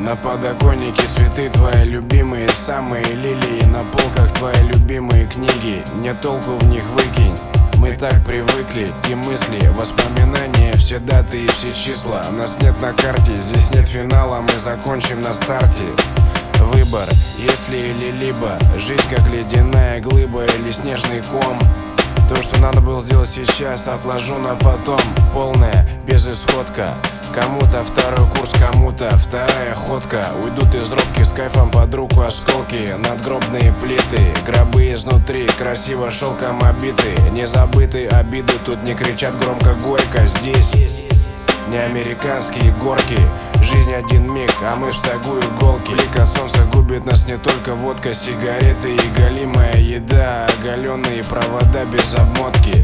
На подоконнике цветы твои любимые, самые лилии. На полках твои любимые книги, не толку в них выкинь. Мы так привыкли, и мысли, воспоминания, все даты и все числа. Нас нет на карте, здесь нет финала, мы закончим на старте. Выбор, если или либо. Жизнь как ледяная глыба или снежный ком. То, что надо было сделать сейчас, отложу на потом. Полная безысходка. Кому-то второй курс, кому-то вторая ходка. Уйдут из робки с кайфом под руку осколки. Надгробные плиты, гробы изнутри, красиво шелком обиты. Не забыты обиды, тут не кричат громко горько. Здесь не американские горки. Жизнь один миг, а мы в стогу иголки. Лик от солнца губит нас не только водка, сигареты и голимая еда. Оголенные провода без обмотки.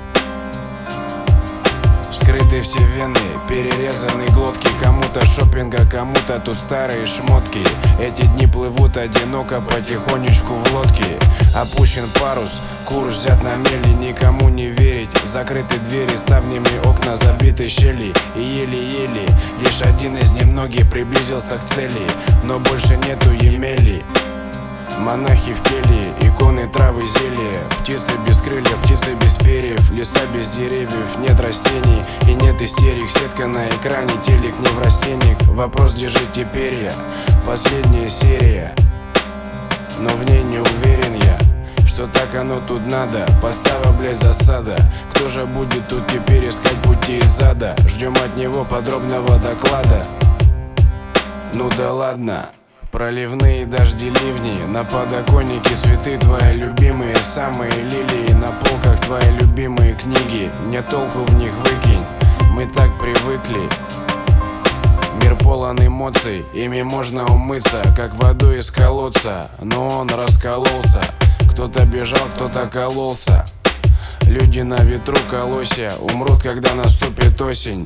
Вскрыты все вены, перерезаны глотки. Кому-то шопинга, кому-то тут старые шмотки. Эти дни плывут одиноко потихонечку в лодке. Опущен парус, курс взят на мели. Никому не верить, закрыты двери, ставнями окна забиты щели. И еле-еле, лишь один из немногих приблизился к цели. Но больше нету емели. Монахи в келье, иконы, травы, зелья. Птицы без крыльев, птицы без перьев. Леса без деревьев, нет растений и нет истерик. Сетка на экране, телек не в растениях. Вопрос, где жить теперь я? Последняя серия, но в ней не уверен я, что так оно тут надо. Подстава, блять, засада. Кто же будет тут теперь искать пути из ада? Ждем от него подробного доклада. Ну да ладно. Проливные дожди, ливни. На подоконнике цветы твои любимые, самые лилии. На полках твои любимые книги, не толку в них выкинь. Мы так привыкли. Мир полон эмоций, ими можно умыться, как водой из колодца. Но он раскололся. Кто-то бежал, кто-то кололся. Люди на ветру колосья умрут, когда наступит осень.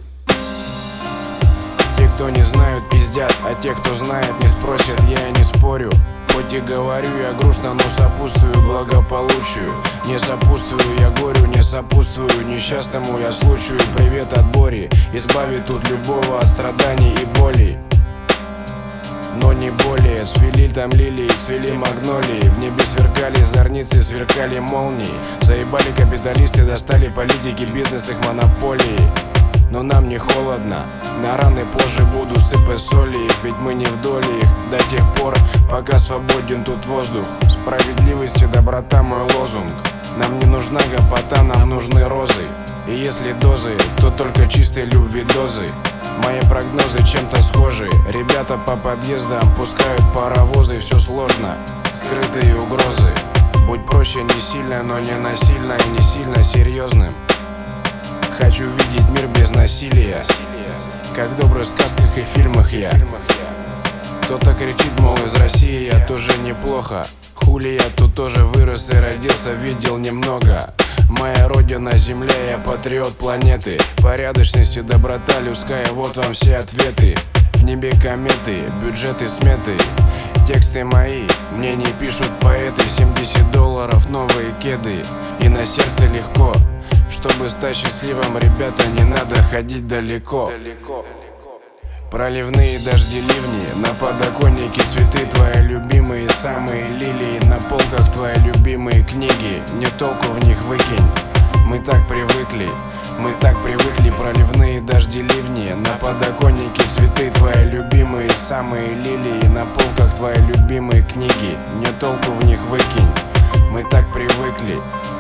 Те, кто не знают, пиздят, а те, кто знает, не спросят, я и не спорю. Хоть и говорю я грустно, но сопутствую благополучию. Не сопутствую я горю, не сопутствую несчастному я случаю. Привет от Бори, избавит тут любого от страданий и боли. Но не более. Свели там лилии, цвели магнолии. В небе сверкали зорницы, сверкали молнии. Заебали капиталисты, достали политики, бизнес их монополии. Но нам не холодно, на раны позже буду сыпать соли их. Ведь мы не в доле их до тех пор, пока свободен тут воздух. Справедливость и доброта мой лозунг. Нам не нужна гопота, нам нужны розы. И если дозы, то только чистой любви дозы. Мои прогнозы чем-то схожи. Ребята по подъездам пускают паровозы. Все сложно, скрытые угрозы. Будь проще не сильно, но не насильно и не сильно серьезным. Хочу видеть мир без насилия, как в добрых сказках и фильмах я. Кто-то кричит, мол, из России я тоже неплохо. Хули я тут тоже вырос и родился, видел немного. Моя родина земля, я патриот планеты. Порядочность и доброта людская, вот вам все ответы. В небе кометы, бюджеты, сметы. Тексты мои, мне не пишут поэты. $70 новые кеды, и на сердце легко. Чтобы стать счастливым, ребята, не надо ходить далеко. Проливные дожди, ливни. На подоконнике цветы твои любимые, самые лилии. На полках твои любимые книги, не толку в них выкинь. Мы так привыкли, проливные дожди, ливни. На подоконнике цветы твои любимые, самые лилии. На полках твои любимые книги, не толку в них выкинь. Мы так привыкли.